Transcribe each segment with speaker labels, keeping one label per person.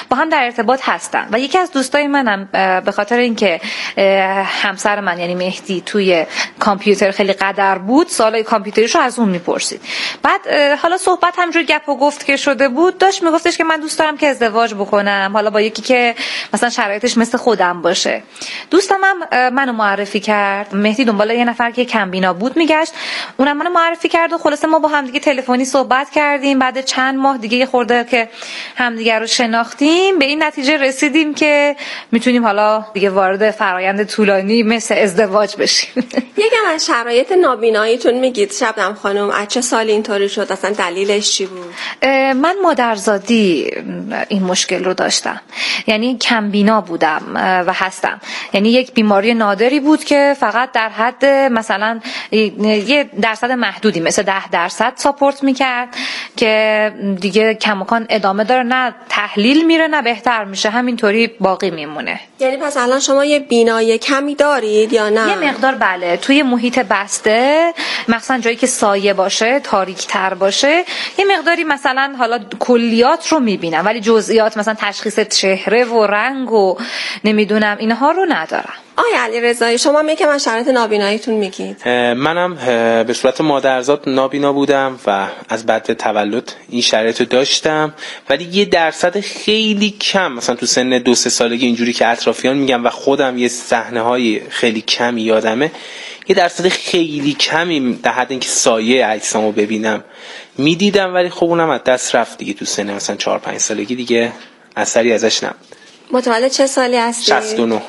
Speaker 1: با هم در ارتباط هستن و یکی از دوستای منم به خاطر اینکه همسر من یعنی مهدی توی کامپیوتر خیلی قدر بود، سوالای کامپیوتریشو از اون میپرسید. بعد حالا صحبت همجوری گپ و گفت که شده بود، داشت میگفتش که من دوست دارم که ازدواج بکنم، حالا با یکی که مثلا شرایطش مثل خودم باشه. دوستم هم منو معرفی کرد. مهدی دنبال یه نفر که کمبینا بود میگشت، اونم منو معرفی کرد و خلاصه ما با هم دیگه تلفنی صحبت کردیم. بعد چند ماه دیگه یه خورده که همدیگه رو شناختیم، به این نتیجه رسیدیم که میتونیم حالا دیگه وارد فرآیند طولانی مثل ازدواج بشیم.
Speaker 2: یکم از شرایط نابیناییتون میگید شبنم خانم؟ از چه سالی اینطوری شد؟ اصلا دلیلش چی بود؟
Speaker 1: من مادرزادی این مشکل رو داشتم، یعنی کمبینا بودم و هستم. یعنی یک بیماری نادری بود که فقط در حد مثلا یه درصد محدودی مثل 10% ساپورت میکرد که دیگه کماکان ادامه داره، نه تحلیل میره نه بهتر میشه، همینطوری باقی میمونه.
Speaker 2: یعنی پس الان شما یه بینایی کمی دارید یا نه؟
Speaker 1: یه مقدار بله، توی محیط بسته مثلا جایی که سایه باشه، تاریک تر باشه، یه مقداری مثلا حالا کلیات رو میبینم ولی جزئیات مثلا تشخیص چهره و رنگ و نمیدونم اینها رو ندارم.
Speaker 2: آیا علیرضایی شما یکم از شرایط نابیناییتون میگید؟
Speaker 3: منم به صورت مادرزاد نابینا بودم و از بعد تولد این شرایط رو داشتم، ولی یه درصد خیلی کم مثلا تو سن 2-3 سالگی اینجوری که اطرافیان میگم و خودم یه صحنه‌های خیلی کمی یادمه، یه درصد خیلی کمی در حد اینکه سایه عکسامو ببینم میدیدم، ولی خب اونم از دست رفت دیگه. تو سن مثلا 4-5 سالگی دیگه اثری ازش نبود.
Speaker 2: متولد چه سالی هستی؟
Speaker 3: 69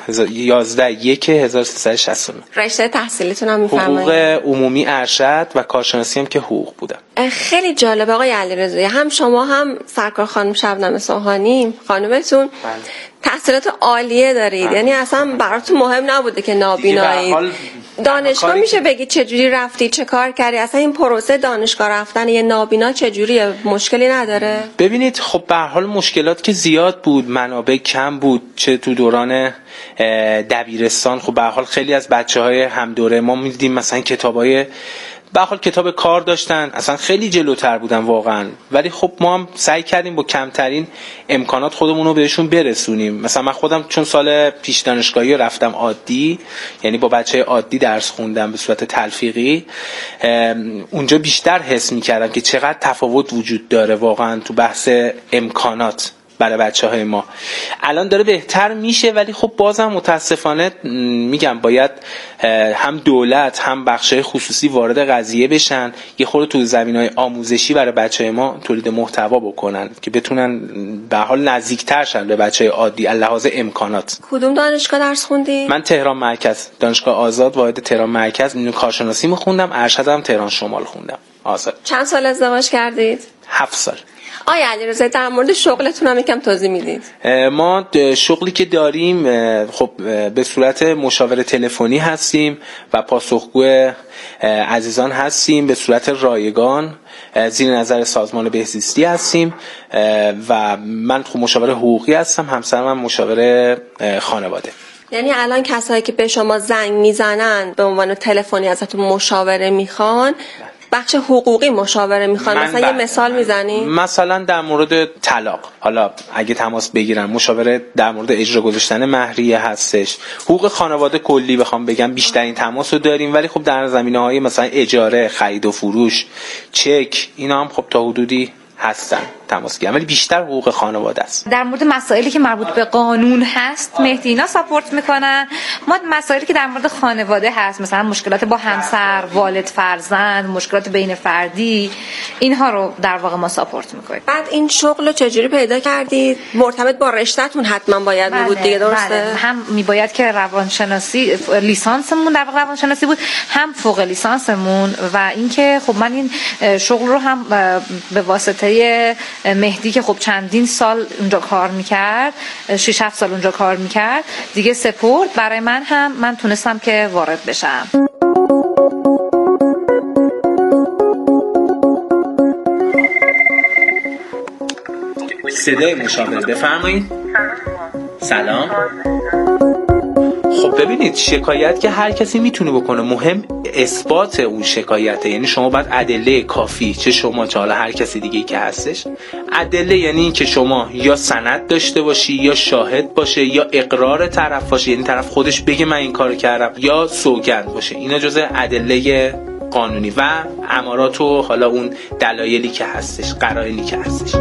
Speaker 3: 11/1/1369.
Speaker 2: رشته تحصیلیتون هم میفرمایید؟
Speaker 3: حقوق عمومی ارشد و کارشناسی هم که حقوق بودم.
Speaker 2: خیلی جالبه آقای علیرضایی، هم شما هم سرکار خانم شبنم سوهانی خانومتون تحصیلات عالیه دارید، یعنی اصلا براتون مهم نبوده که نابینایید. دانشگاه میشه بگید چجوری رفتی، چه کار کردی؟ اصلا این پروسه دانشگاه رفتن یه نابینا چجوریه؟ مشکلی نداره؟
Speaker 3: ببینید خب به هر حال مشکلات که زیاد بود، منابع کم بود، چه تو دوران دبیرستان خب به هر حال خیلی از بچهای هم دوره ما میدیدیم مثلا کتابای به هر حال کتاب کار داشتن، اصلا خیلی جلوتر بودن واقعا، ولی خب ما هم سعی کردیم با کمترین امکانات خودمون رو بهشون برسونیم. مثلا من خودم چون سال پیش دانشگاهی رفتم عادی، یعنی با بچه عادی درس خوندم به صورت تلفیقی، اونجا بیشتر حس می‌کردم که چقدر تفاوت وجود داره واقعا تو بحث امکانات برای بچه‌های ما. الان داره بهتر میشه، ولی خب بازم متاسفانه میگم باید هم دولت هم بخش‌های خصوصی وارد قضیه بشن، یه خورده تو زمینه‌های آموزشی برای بچه‌های ما تولید محتوا بکنن که بتونن به حال نزدیک‌تر شن به بچه‌های عادی از لحاظ امکانات.
Speaker 2: کدوم دانشگاه درس خوندی؟
Speaker 3: من تهران مرکز، دانشگاه آزاد واحد تهران مرکز، اینو کارشناسی می‌خوندم، ارشدم تهران شمال خوندم. آزاد.
Speaker 2: چند سال ازدواج کردید؟
Speaker 3: 7 سال.
Speaker 2: آیا علیرضا در مورد شغلتون هم یکم توضیح میدید؟
Speaker 3: ما شغلی که داریم خب به صورت مشاور تلفنی هستیم و پاسخگو عزیزان هستیم، به صورت رایگان زیر نظر سازمان بهزیستی هستیم و من خب مشاور حقوقی هستم، همسرم هم مشاور خانواده.
Speaker 2: یعنی الان کسایی که به شما زنگ میزنن به عنوان تلفنی ازتون مشاوره میخوان، بخش حقوقی مشاوره میخوان، مثلا یه مثال میزنی؟
Speaker 3: مثلا در مورد طلاق، حالا اگه تماس بگیرن مشاوره در مورد اجرا گذاشتن مهریه هستش. حقوق خانواده کلی بخوام بگم بیشترین تماس رو داریم، ولی خب در زمینه‌های مثلا اجاره، خرید و فروش، چک، اینا هم خب تا حدودی هستن تماس گیرن، ولی بیشتر حقوق خانواده است.
Speaker 1: در مورد مسائلی که مربوط به قانون هست مهدی اینا ساپورت میکنن. ما مسائلی که در مورد خانواده هست، مثلا مشکلات با همسر، والد، فرزند، مشکلات بین فردی، اینها رو در واقع ما ساپورت میکنیم.
Speaker 2: بعد این شغل رو چجوری پیدا کردید؟ مرتبط با رشته‌تون حتما باید بود دیگه، درسته؟
Speaker 1: بله. هم میباید که روانشناسی لیسانسمون در واقع روانشناسی بود، هم فوق لیسانسمون، و اینکه خب من این شغل رو هم به واسطه مهدی که خب چندین سال اونجا کار میکرد، 6-7 سال اونجا کار میکرد دیگه، سپورت برای من هم من تونستم که وارد بشم.
Speaker 3: صدای مشاوره بفرمایید. سلام. خب ببینید، شکایت که هر کسی میتونه بکنه، مهم اثبات اون شکایته. یعنی شما باید ادله کافی، چه شما چه حالا هر کسی دیگه که هستش، ادله یعنی این که شما یا سند داشته باشی، یا شاهد باشه، یا اقرار طرف باشه، یعنی طرف خودش بگه من این کارو کردم، یا سوگند باشه. اینا جزء ادله قانونی و امارات و حالا اون دلایلی که هستش، قرائنی که هستش.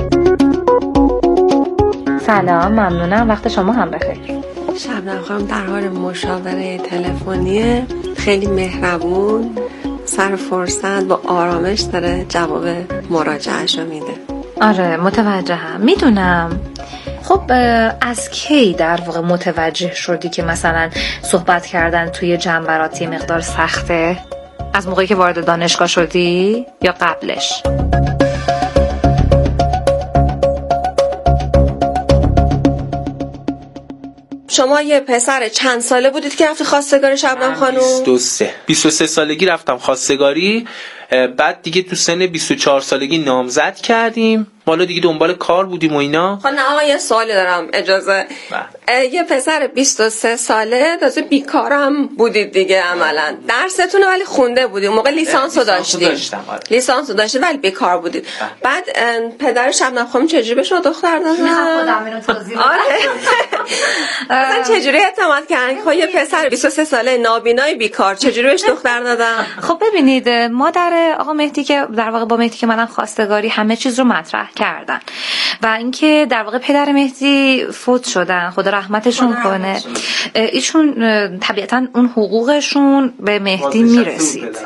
Speaker 1: سلام، ممنونم، وقت شما هم بخیر.
Speaker 2: شبنم خانم در حال مشاوره تلفنیه، خیلی مهربون، سر فرصت با آرامش داره جواب مراجعه‌شو میده.
Speaker 1: آره متوجهم، میدونم. خب از کی در واقع متوجه شدی که مثلا صحبت کردن توی جنبراتی مقدار سخته؟ از موقعی که وارد دانشگاه شدی یا قبلش؟
Speaker 2: شما یه پسر چند ساله بودید که رفتی خواستگاری شبنم خانم؟
Speaker 3: 23 سالگی رفتم خواستگاری. بعد دیگه تو سن 24 سالگی نامزد کردیم. حالا دیگه دنبال کار بودیم و اینا.
Speaker 2: خب نه آقا یه سوالی دارم، اجازه. یه پسر 23 ساله تازه بیکارم بودید دیگه عملا. درستون ولی خونده بودید. اون موقع لیسانسو داشتید. لیسانسو داشتید ولی بیکار بودید. بعد پدر شبنم خانم چجوری به شما دختر دادن؟
Speaker 1: خودم اینو توضیح بدم.
Speaker 2: مثلا چجوری اعتماد کردن که یه پسر 23 ساله نابینای بیکار چجوری بهش دختر دادن؟
Speaker 1: خب ببینید، مادر آقا مهدی که در واقع با مهدی که منم خواستگاری همه چیز رو مطرح کردن و اینکه در واقع پدر مهدی فوت شدن، خدا رحمتشون کنه. ایشون طبیعتا اون حقوقشون به مهدی میرسید،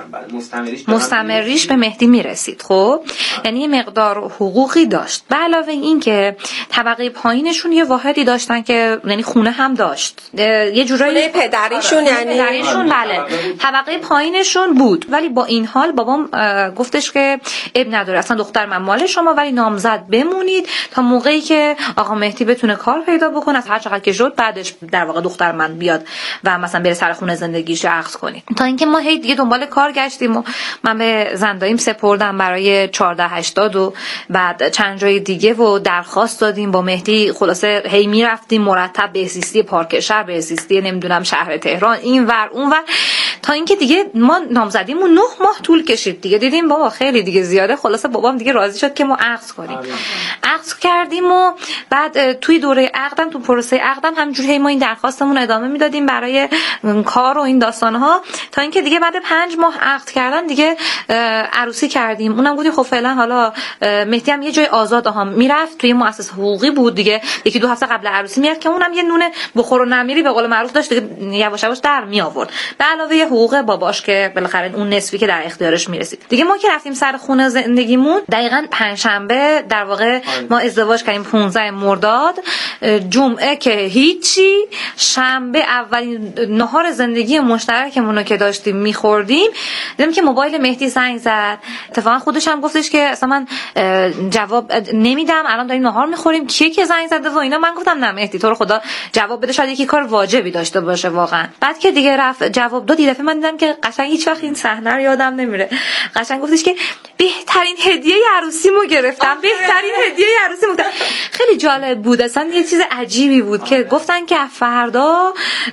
Speaker 1: مستمریش به مهدی میرسید. خب یعنی یه مقدار حقوقی داشت. به علاوه این که طبقه پایینشون یه واحدی داشتن که یعنی خونه هم داشت، یه جورایی
Speaker 2: پدریشون، یعنی
Speaker 1: پدریشون بله طبقه پایینشون بود. ولی با این حال بابام گفتش که اب نداره، اصلا دختر من مال شما، ولی نامزد بمونید تا موقعی که آقا مهدی بتونه کار پیدا بکنه، از هر چقدر که شد بعدش در واقع دختر من بیاد و مثلا بره سر خونه زندگیش عقد کنید. تا اینکه ما هی دیگه دنبال کار گشتیم و من به زنداییم سپردم برای 1480 و بعد چند جای دیگه و درخواست دادیم با مهدی. خلاصه هی میرفتیم مرتب بهزیستی پارک شهر، بهزیستی نمیدونم شهر تهران، این ور اون ور، تا اینکه دیگه ما نامزدیمون 9 ماه طول کشید. دیگه دیدیم بابا خیلی دیگه زیاده. خلاصه بابام دیگه راضی شد که ما عقد کنیم. عقد کردیم و بعد توی دوره عقدم، تو پروسه عقدم همینجوری ما این درخواستمون ادامه میدادیم برای کار و این داستانها، تا اینکه دیگه بعد 5 ماه عقد کردن دیگه عروسی کردیم. اونم گفتیم خب فعلا حالا مهدی هم یه جای آزاد هم میرفت، توی مؤسسه حقوقی بود دیگه، 1-2 هفته قبل عروسی میرفت که اونم یه نونه بخور و نمیری به قول معروف داشت دیگه، یواش یواش در می آورد، به علاوه حقوق باباش که بالاخره اون نصفی که در اختیارش میرسید. دیگه ما که رفتیم سر خونه زندگیمون، دقیقاً پنجشنبه در واقع ما ازدواج کردیم 15 مرداد، جمعه که هیچی، شنبه اولین نهار زندگی مشترکمون رو که داشتیم میخوردیم، دیدم که موبایل مهدی زنگ زد. اتفاقا خودش هم گفتش که اصلا من جواب نمیدم، الان داریم نهار میخوریم، کیه که زنگ زده و اینا. من گفتم نه مهدی تو رو خدا جواب بده، شاید یکی کار واجبی داشته باشه واقعا. بعد که دیگه رفت جواب داد، دفعه من دیدم که قشنگ هیچ وقت این صحنه رو یادم نمیره، قشنگ گفتش که بهترین هدیه عروسیمو گرفتم، بهترین هدیه عروسیمو. خیلی جالب بود، اصلا یه چیز عجیبی بود که گفتن که فردا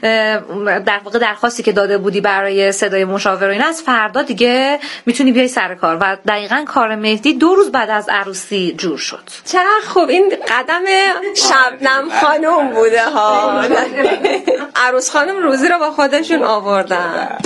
Speaker 1: در واقع درخواستی که داده بودی برای صدای مشاور و اینا، از فردا دیگه میتونی بیای سر کار. و دقیقاً کار مهدی 2 روز بعد از عروسی جور شد.
Speaker 2: چقدر خوب، این قدم شبنم خانم بوده ها. عروس خانم روزی رو با خودشون آوردن.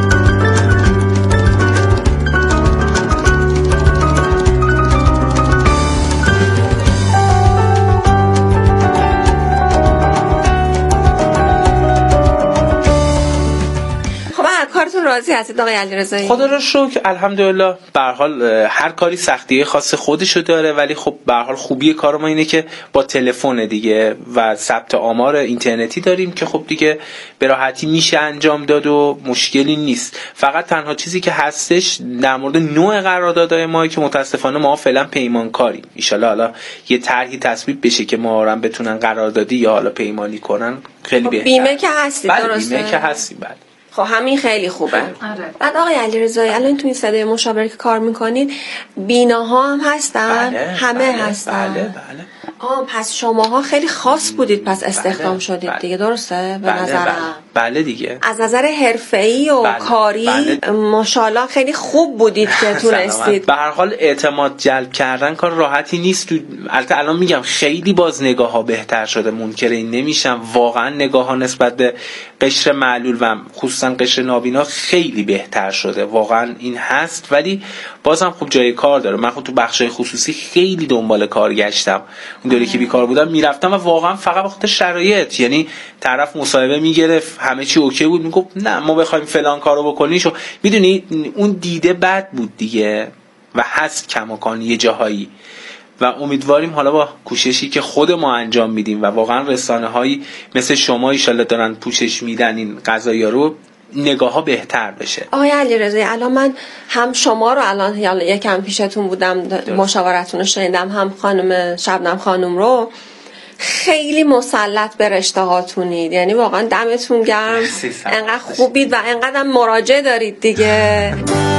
Speaker 2: کارتون راضی هستید آقای علیرضایی؟
Speaker 3: خدا رو شکر الحمدلله. به هر حال هر کاری سختیه خاص خودشو داره، ولی خب به هر حال خوبی کار ما اینه که با تلفن دیگه و ثبت آمار اینترنتی داریم که خب دیگه به راحتی میشه انجام داد و مشکلی نیست. فقط تنها چیزی که هستش در مورد نوع قراردادهای ما که متاسفانه ما فعلا پیمانکاریم. ان شاءالله حالا یه طرحی تصویب بشه که ما هم بتونن قراردادی یا حالا پیمانی کنن خیلی بهتره.
Speaker 2: بیمه که هستی درسته؟
Speaker 3: بیمه که هستی بله.
Speaker 2: خب همین خیلی خوبه. بعد آقای علیرضایی الان تو این صدای مشاوره که کار میکنید بیناها هم هستن؟ همه هستن؟
Speaker 3: بله.
Speaker 2: پس شماها خیلی خاص بودید، پس استخدام شدید دیگه، درسته؟ به نظرم
Speaker 3: بله دیگه
Speaker 2: از نظر حرفه‌ای و کاری ماشاءالله خیلی خوب بودید که تونستید.
Speaker 3: به هر حال اعتماد جلب کردن کار راحتی نیست. البته الان میگم خیلی باز نگاه‌ها بهتر شده، منکر این نمیشم، واقعا نگاه‌ها نسبت به قشر معلول و خصوصا قشر نابینا خیلی بهتر شده، واقعا این هست، ولی بازم خب جای کار داره. من خب تو بخشای خصوصی خیلی دنبال کار گشتم، اون دوری که بیکار بودم میرفتم و واقعا فقط وقت شرایط، یعنی طرف مصاحبه میگرفت همه چی اوکی بود، میگفت نه ما بخوایم فلان کارو بکنی، شو میدونی اون دیده بد بود دیگه و هست کماکان یه جاهایی. و امیدواریم حالا با کوششی که خود ما انجام میدیم و واقعا رسانه‌هایی مثل شما ان شاءالله دارن پوشش میدن این قضایا رو، نگاه‌ها بهتر بشه.
Speaker 2: آقای علیرضایی الان من هم شما رو الان یکم پیشتون بودم مشاورتون رو شنیدم، هم خانم شبنم خانم رو، خیلی مسلط به رشته هاتونید، یعنی واقعا دمتون گرم، انقدر خوبید و انقدر مراجعه دارید دیگه.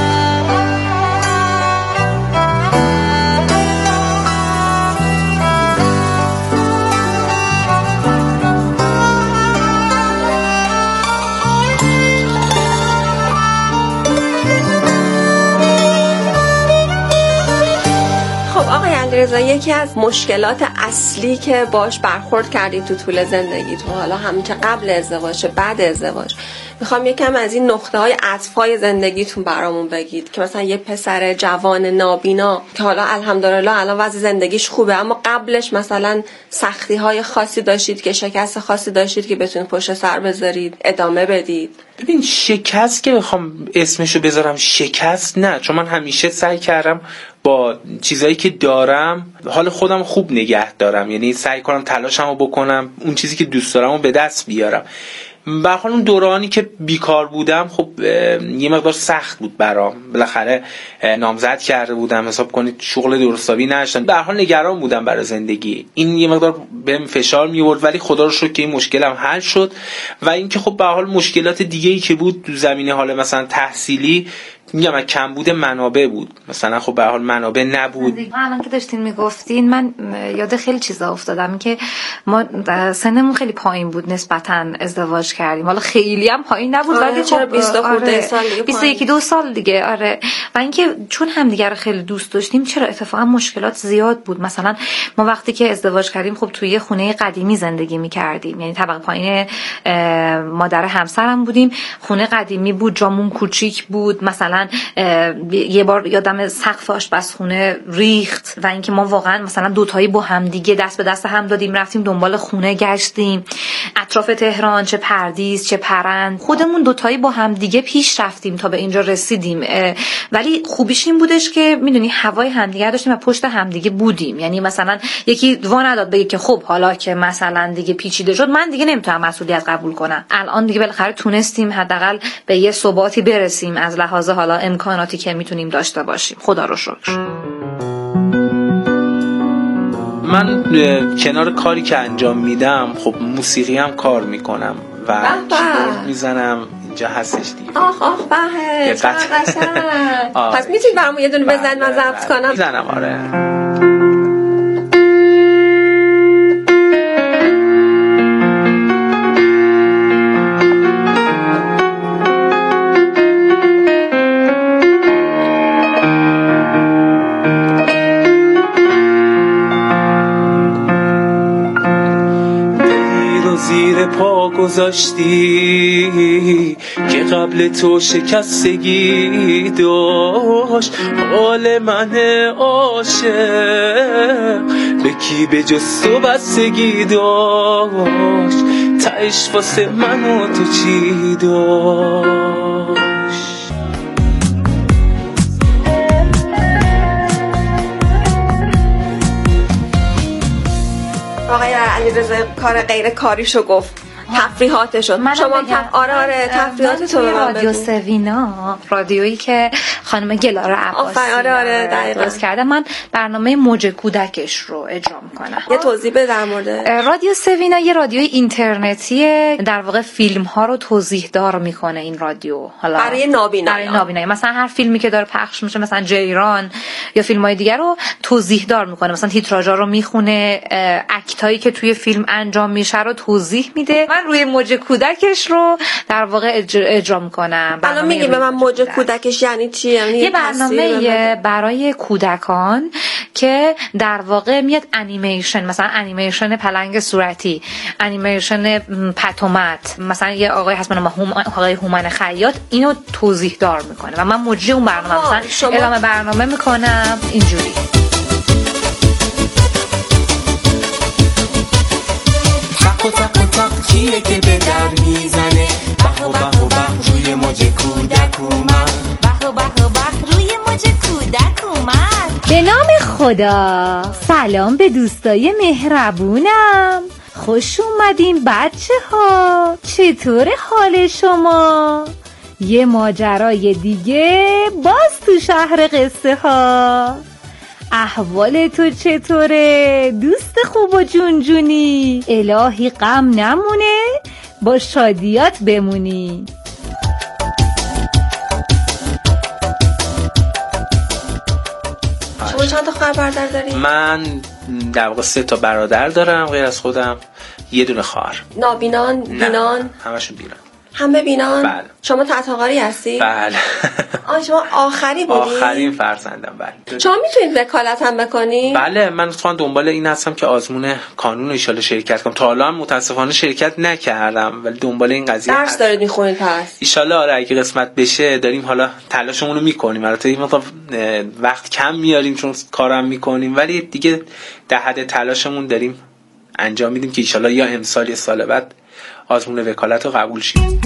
Speaker 2: علیرضا یکی از مشکلات اصلی که باش برخورد کردید تو طول زندگیتون، حالا همین که قبل ازدواج بعد ازدواج، میخوام یکم از این نقطه‌های عطف‌های زندگیتون برامون بگید که مثلا یه پسر جوان نابینا که حالا الحمدلله الان وضع زندگیش خوبه، اما قبلش مثلا سختی‌های خاصی داشتید که شکست خاصی داشتید که بتونید پشت سر بذارید ادامه بدید.
Speaker 3: ببین شکست که بخوام اسمشو بذارم شکست نه، چون من همیشه سعی کردم با چیزایی که دارم حال خودم خوب نگه دارم، یعنی سعی کنم تلاشمو بکنم اون چیزی که دوست دارمو به دست بیارم. به هر حال اون دورانی که بیکار بودم خب یه مقدار سخت بود برام، بالاخره نامزد کرده بودم، حساب کنید شغل درستابی نداشتم، به هر حال نگران بودم برای زندگی، این یه مقدار بهم فشار میورد، ولی خدا رو شکر که این مشکلم حل شد. و اینکه خب به هر حال مشکلات دیگه‌ای که بود تو زمینه حال مثلا تحصیلی، میگم کمبود منابع بود، مثلا خب به هر حال منابع نبود.
Speaker 1: الان که داشتین میگفتین من یاد خیلی چیزا افتادم که ما سنمون خیلی پایین بود نسبتاً ازدواج کردیم، حالا خیلی هم پایین نبود ولی
Speaker 2: چرا 20 خورده سال دیگه
Speaker 1: 21-2 سال دیگه. آره و اینکه چون همدیگه رو خیلی دوست داشتیم چرا اتفاقا مشکلات زیاد بود. مثلا ما وقتی که ازدواج کردیم خب توی یه خونه قدیمی زندگی می‌کردیم، یعنی طبقه پایین مادر همسرم بودیم، خونه قدیمی بود، جامون کوچیک بود، مثلا یه بار یادم سقف آشپزخونه ریخت و اینکه ما واقعا مثلا دوتایی با هم دیگه دست به دست هم دادیم رفتیم دنبال خونه گشتیم، اطراف تهران چه پردیس چه پرند، خودمون دوتایی با هم دیگه پیش رفتیم تا به اینجا رسیدیم. ولی خوبیش این بودش که میدونی هوای همدیگه داشتیم و پشت همدیگه بودیم، یعنی مثلا یکی وا نداد بگه که خب حالا که مثلا دیگه پیچیده شد من دیگه نمیتونم مسئولیت قبول کنم، الان دیگه بالاخره تونستیم حداقل به یه ثباتی برسیم از لحاظ حالا امکاناتی که میتونیم داشته باشیم، خدا رو شکر.
Speaker 3: من کنار کاری که انجام میدم خب موسیقی هم کار میکنم و کیبورد میزنم، اینجا هستش دیگه.
Speaker 2: آخ به پس میتونید برامون یه دونه بزنید من ضبط کنم؟
Speaker 3: میزنم آره. زیر پا گذاشتی که قبل تو شکستگی داشت، حال من عاشق به کی به جز تو بستگی داشت، تهش واسه من و تو چی داشت.
Speaker 2: آقای علیرضا کار غیر کاریشو گفت، تفریحاتشو شما آره تفریحاتتو به من
Speaker 1: رادیو سوینا، رادیویی که خانم گلاره عباسی
Speaker 2: آره
Speaker 1: درست کرده، من برنامه موج کودکش رو اجرا میکنم.
Speaker 2: یه توضیح بده در مورد
Speaker 1: رادیو سوینا. یه رادیوی اینترنتیه، در واقع فیلم ها رو توضیح دار میکنه این رادیو، حالا
Speaker 2: برای نابینایی
Speaker 1: مثلا هر فیلمی که داره پخش میشه مثلا جیران یا فیلم های دیگر رو توضیح دار میکنه، مثلا تیتراژا رو میخونه، اکتایی که توی فیلم انجام میشه رو توضیح میده و من روی موج کودکش رو در واقع اجرا میکنم.
Speaker 2: الان میگی به من موج کودکش یعنی چی؟ یعنی
Speaker 1: یه برنامه برای کودکان که در واقع میاد انیمیشن، مثلا انیمیشن پلنگ صورتی، انیمیشن پتومت، مثلا یه آقای هست به نام آقای هومن خیاط اینو توضیح دار میکنه و من مجری اون برنامه مثلا اعلام برنامه میکنم اینجوری.
Speaker 4: تق کیه که به در میزنه بح و بح و بح روی موج کودک اومد بح و بح و بح روی موج کودک اومد.
Speaker 5: به نام خدا. سلام به دوستای مهربونم، خوش اومدین بچه ها، چطور حال شما؟ یه ماجرای دیگه باز تو شهر قصه ها. احوال تو چطوره دوست خوب و جونجونی؟ الهی غم نمونه، با شادیات بمونی.
Speaker 2: شما چند تا خواهر برادر داری؟
Speaker 3: من در واقع 3 تا برادر دارم غیر از خودم، یه دونه خواهر.
Speaker 2: نابینان؟ بینان؟
Speaker 3: همشون بینان.
Speaker 2: همه بینان؟
Speaker 3: بله.
Speaker 2: شما تحت‌آقاری هستی؟
Speaker 3: بله.
Speaker 2: شما آخری بودی؟
Speaker 3: آخرین فرزندم. بله.
Speaker 2: شما میتونید وکالت هم بکنی؟
Speaker 3: بله، من اتفاقا دنبال این هستم که آزمون کانون ان شاءالله شرکت کنم. تا الان هم متاسفانه شرکت نکردم ولی دنبال این قضیه
Speaker 2: درس هست. دارید میخونید پس؟
Speaker 3: ان شاءالله آره، اگه قسمت بشه داریم حالا تلاشمون رو میکنیم. البته این وقت کم میاریم چون کارم میکنیم ولی دیگه در حد تلاشمون داریم انجام میدیم که ان شاءالله یا امسال یا سال بعد آزمون وکالت رو قبول شیم.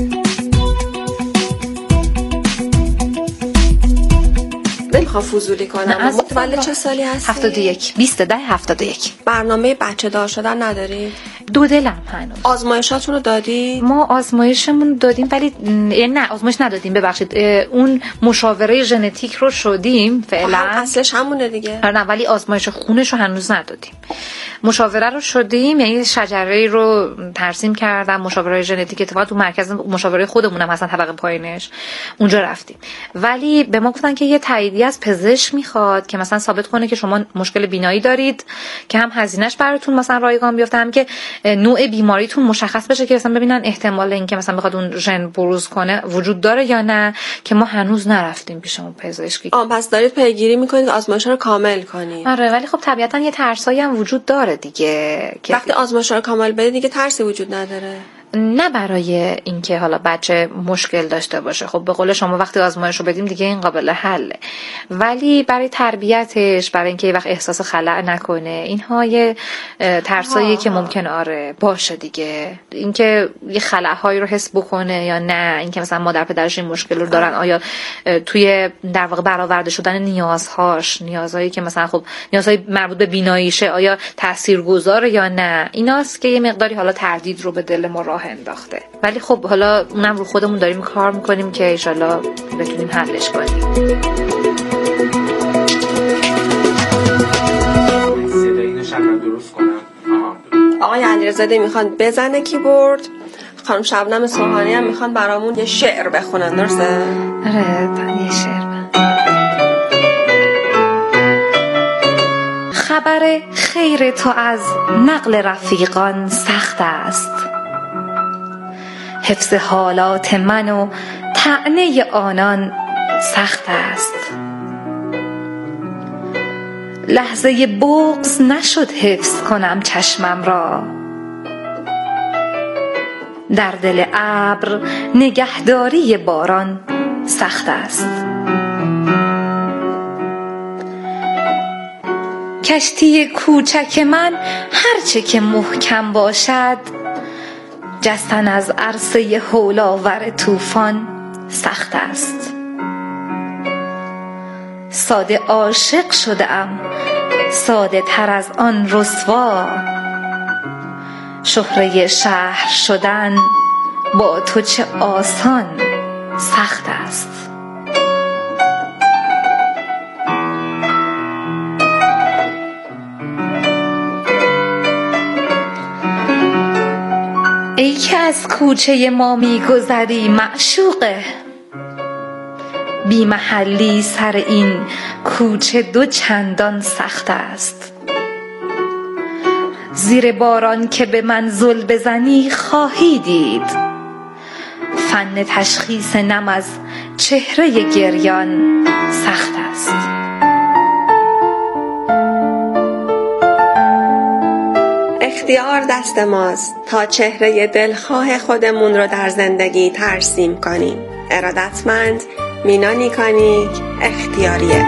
Speaker 2: نمیخوام فضولی کنم. متولد چه سالی هستی؟
Speaker 1: 71 20/10/71.
Speaker 2: برنامه بچه دار شدن نداری؟
Speaker 1: دو دلم هنوز.
Speaker 2: آزمایشاتون رو دادی؟
Speaker 1: ما آزمایشمون دادیم ولی نه آزمایش ندادیم، ببخشید. اون مشاوره ژنتیک رو شدیم فعلا.
Speaker 2: اصلش همونه دیگه.
Speaker 1: نه ولی آزمایش خونش رو هنوز ندادیم. مشاوره رو شدیم، یعنی شجره رو ترسیم کردم. مشاوره ژنتیک اتفاقا تو مرکز مشاوره خودمونم اصلا طبقه پایینش اونجا رفتیم، ولی به ما گفتن که یه تاییدیه از پزشک میخواد که مثلا ثابت کنه که شما مشکل بینایی دارید که هم هزینهش براتون مثلا رایگان بیفته، هم که نوع بیماریتون مشخص بشه که مثلا ببینن احتمال اینکه مثلا بخواد اون ژن بروز کنه وجود داره یا نه، که ما هنوز نرفتیم پیش اون پزشکی.
Speaker 2: پس دارید پیگیری میکنید آزمایش‌ها رو کامل کنید؟
Speaker 1: آره، ولی خب طبیعتا یه ترسایی هم وجود داره دیگه که
Speaker 2: وقتی آزمایش‌ها رو کامل بدید دیگه ترسی وجود نداره.
Speaker 1: نه برای اینکه حالا بچه مشکل داشته باشه، خب به قول شما وقتی آزمایش رو بدیم دیگه این قابل حله، ولی برای تربیتش، برای اینکه یه وقت احساس خلأ نکنه، اینها یه ترسایی که ممکن آره باشه دیگه. اینکه یه خلأهایی رو حس بکنه یا نه، اینکه مثلا مادر پدرش این مشکل رو دارن، آیا توی در واقع برآورده شدن نیازهایی که مثلا خب نیازهای مربوط به بیناییشه آیا تاثیرگذاره یا نه، ایناست که یه مقداری حالا تردید رو به دل ما راه انداخته. ولی خب حالا اونم رو خودمون داریم کار میکنیم که انشالله بتونیم حلش کنیم.
Speaker 2: آقای علیرضایی میخوان بزنه کیبورد، خانم شبنم سوهانی هم میخوان برامون یه شعر بخونن، درسته؟
Speaker 1: آره، یه شعر. خبر خیر تو از نقل رفیقان سخت است، حفظ حالات من و طعنه آنان سخت است. لحظه بغض نشد حفظ کنم چشمم را، در دل ابر نگهداری باران سخت است. کشتی کوچک من هرچه که محکم باشد، جستن از عرصه هولاور طوفان سخت است. ساده عاشق شده‌ام، ساده تر از آن رسوا، شهره شهر شدن با تو چه آسان سخت است. ای که از کوچه ما می‌گذری معشوقه، بی محلی سر این کوچه دو چندان سخت است. زیر باران که به من زل بزنی خواهی دید. فن تشخیص نم از چهره گریان سخت است.
Speaker 2: اختیار دست ماست تا چهره دلخواه خودمون رو در زندگی ترسیم کنیم. ارادتمند، مینا نیکانیک، اختیاریه.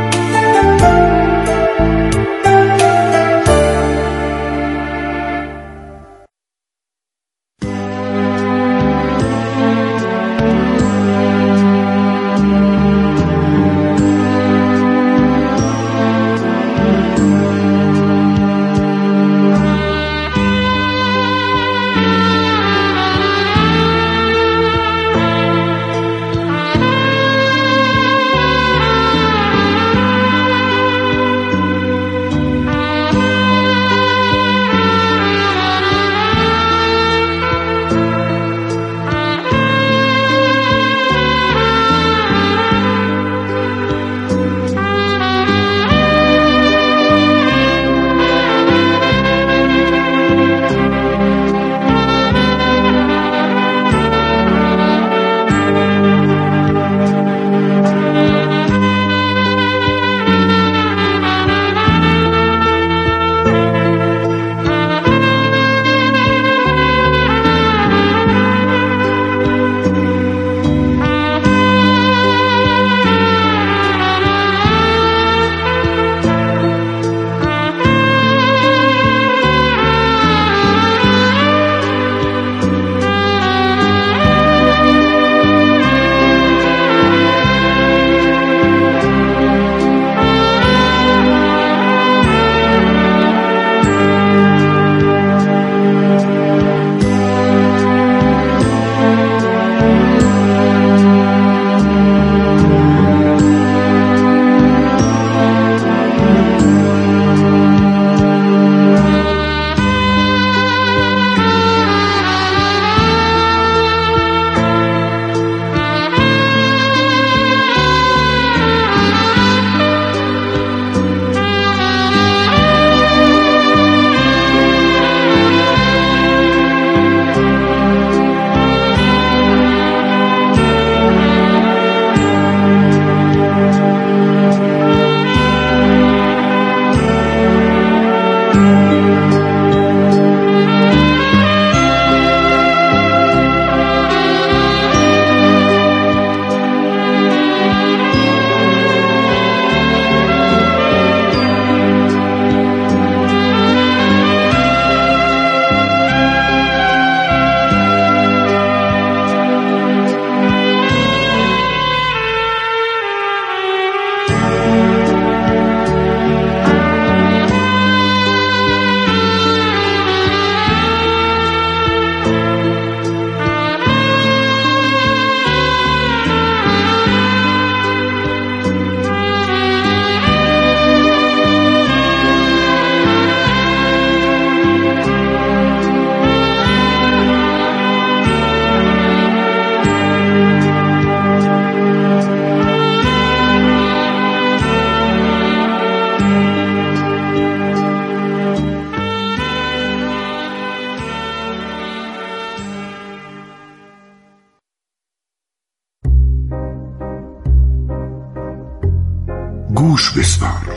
Speaker 6: گوش بسپار.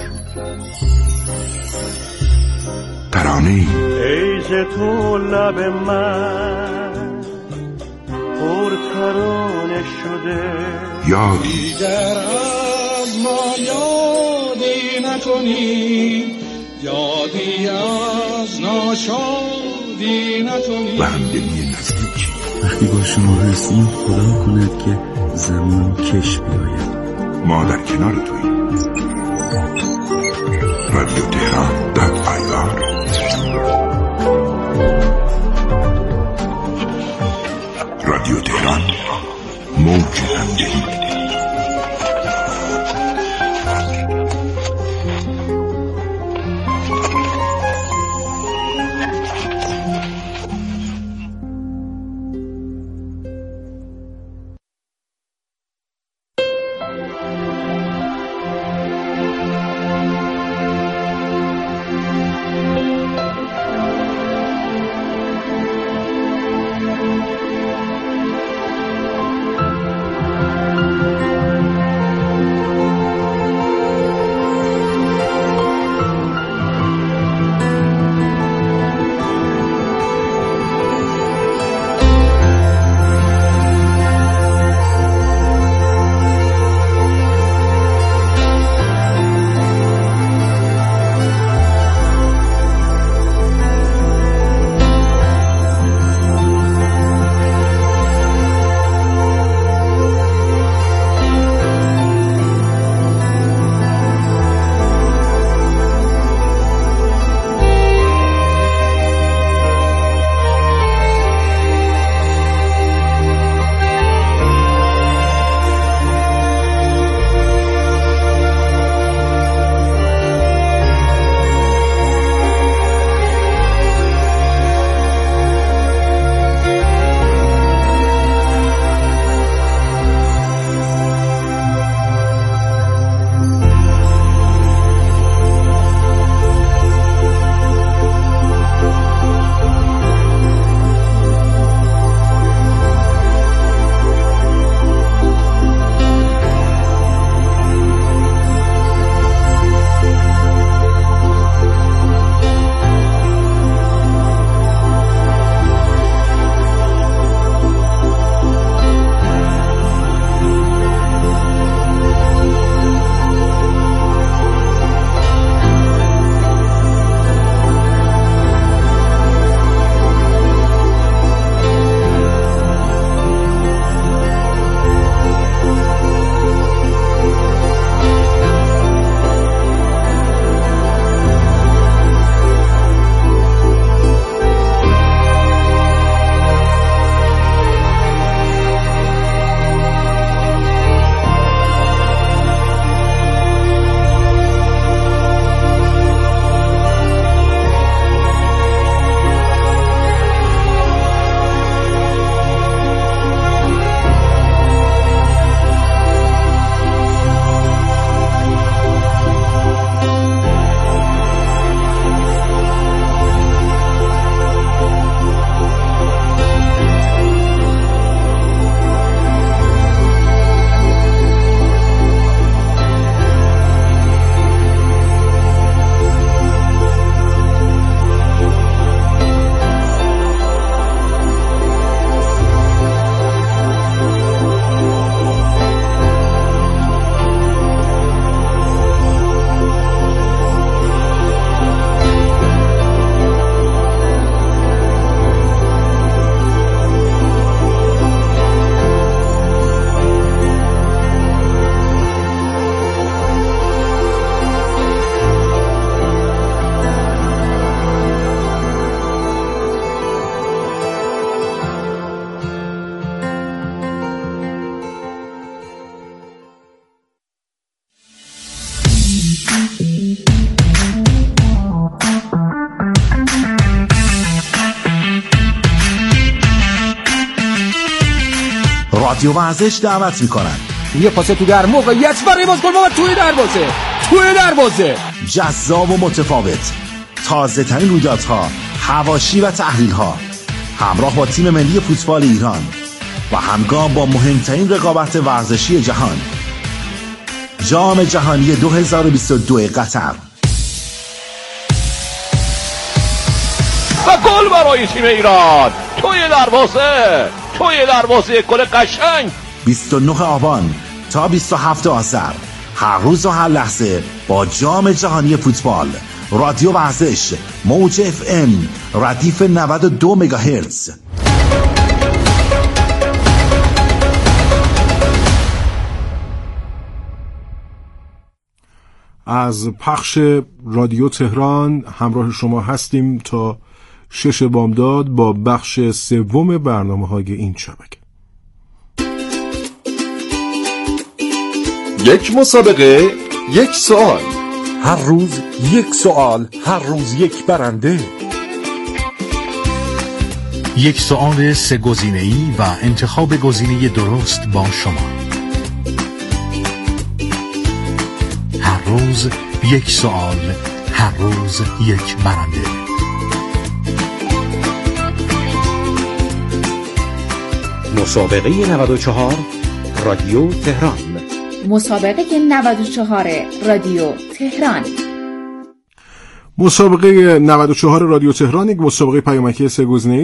Speaker 6: ترانه‌ای
Speaker 7: ای ز تو لب من پر ترانه شده،
Speaker 6: یادی
Speaker 8: دیگر از ما یادی نکنی، یادی از ناشادی نکنی.
Speaker 6: و همدلی نزدیکی.
Speaker 9: وقتی با شما هستیم خدا کند که زمان کش بیاید.
Speaker 6: ما در کنار توییم. رادیو تهران .ir رادیو تهران، موج همدلی.
Speaker 10: رادیو ورزش دعوت میکنند.
Speaker 11: یه پاس تو در موقعیت برای بازیکن توی دروازه
Speaker 10: جذاب و متفاوت، تازه ترین رویدادها، حواشی و تحلیل ها، همراه با تیم ملی فوتبال ایران و همگام با مهمترین رقابت ورزشی جهان، جام جهانی 2022 قطر.
Speaker 12: و گل برای تیم ایران توی دروازه گل قشنگ.
Speaker 10: 29 آبان تا 27 آذر، هر روز و هر لحظه با جام جهانی فوتبال. رادیو ورزش، موج FM، ردیف 92 مگاهرتز.
Speaker 13: از پخش رادیو تهران همراه شما هستیم تا 6 بامداد با بخش سوم برنامه‌های این شبکه.
Speaker 14: یک مسابقه، یک سوال.
Speaker 15: هر روز یک سوال، هر روز یک برنده.
Speaker 16: یک سوال 3 گزینه‌ای و انتخاب گزینه درست با شما. هر روز یک سوال، هر روز یک برنده.
Speaker 17: مسابقه 94 رادیو تهران.
Speaker 5: مسابقه 94 رادیو تهران.
Speaker 13: مسابقه 94 رادیو تهران یک مسابقه پیامکی 3 گزینه‌ای